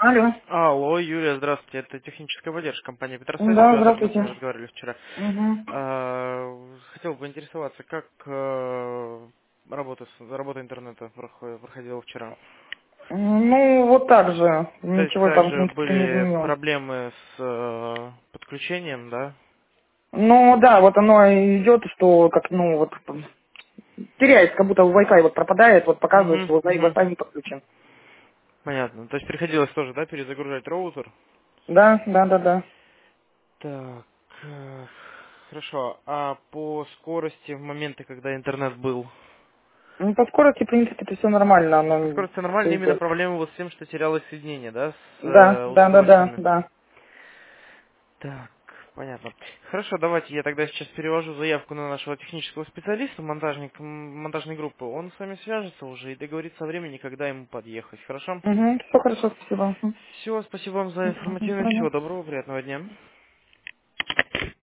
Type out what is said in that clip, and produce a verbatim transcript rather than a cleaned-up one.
Алло. Алло, Юлия, здравствуйте. Это техническая поддержка компании Петросайт. Да, Связывались, мы здравствуйте. разговаривали вчера. Угу. А, Хотел бы поинтересоваться, как э, работа, с- работа интернета прохо- проходила вчера. Ну, вот так же. То есть Ничего там, в также принципе, не были изменилось. проблемы с э, подключением, да? Ну, да, вот оно и идет, что как, ну, вот теряется, как будто Wi-Fi вот пропадает, вот показывает, Угу, что угу. Wi-Fi не подключен. Понятно. То есть приходилось тоже, да, перезагружать роутер? Да, да, да, да. Так, э, хорошо. А по скорости в моменты, когда интернет был? Ну, по скорости, в принципе, это все нормально, По оно скорости нормально, все именно идет. проблема вот с тем, что терялось соединение, да, с Да, э, да, да, да, устройствами. да. Так, понятно. Хорошо, давайте я тогда сейчас перевожу заявку на нашего технического специалиста, монтажник, м, монтажной группы. Он с вами свяжется уже и договорится о времени, когда ему подъехать. Хорошо? Угу, все хорошо, спасибо. Все, спасибо вам за Мгм. До информативную. свидания. Всего доброго, приятного дня.